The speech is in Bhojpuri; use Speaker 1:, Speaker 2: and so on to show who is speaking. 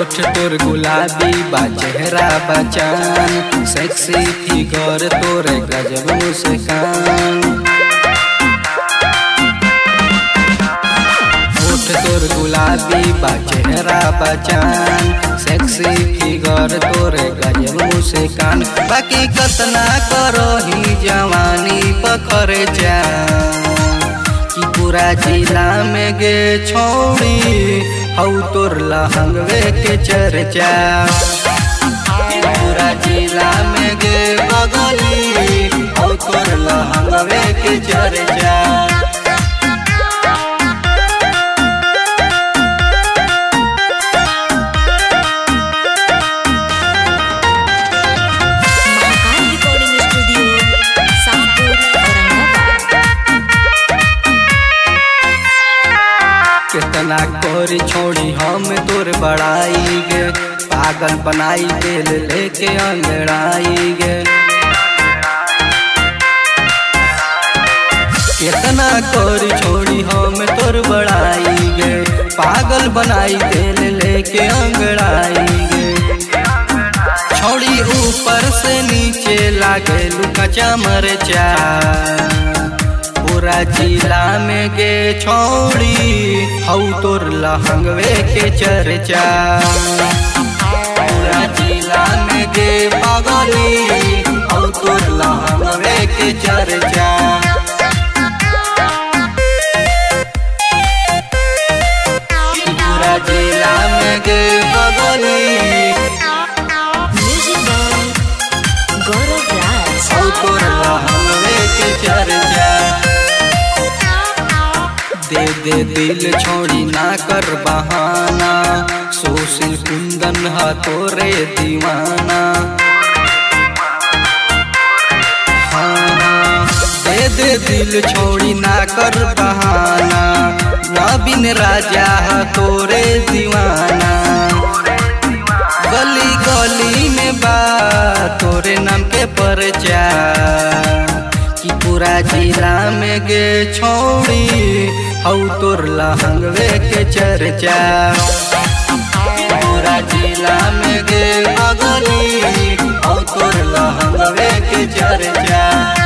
Speaker 1: होठ तोर गुलाबी बा चेहरा बचान, सेक्सी फिगर तोरे गजब मुस्कान। होठ तोर गुलाबी बा चेहरा बचान, सेक्सी फिगर तोरे गजब मुस्कान। बाकी कतना करो ही जवानी पखर जा कि पूरा जिला में गे छोड़ी हौ तोर लहंगवे के चर्चा। पूरा जिला में गे बगली हौ तोर लहंगवे के चर्चा। कितना कोरी छोड़ी हम तोर बड़ाई गे, पागल बनाई दिल लेके अंगड़ाई गे। कितना कोरी छोड़ी हम तोर बड़ाई गे, पागल बनाई दिल लेके अंगड़ाई गे। छोड़ी ऊपर से नीचे लागे लुका मरचा, पूरा जिला में गे छोड़ी हौ तोर लहंगवे के चर्चा। पूरा जिला में गे बगली हौ तोर लहंगवे के चर्चा। पूरा जिला में गे बगली हौ तोर लहंगवे के चर्चा। दे दे दिल छोड़ी ना कर बहाना, सुशील कुंदन हा तोरे दीवाना। हाँ दे दे दिल छोड़ी ना कर बहाना, नवीन राजा हा तोरे दीवाना। गली गली में बा तोरे नाम के परचा, कि पूरा जिला में गे छोड़ी हौ तोर लहंगवे के चर्चा। पूरा जिला में गे बगली हौ तोर लहंगवे के चर्चा।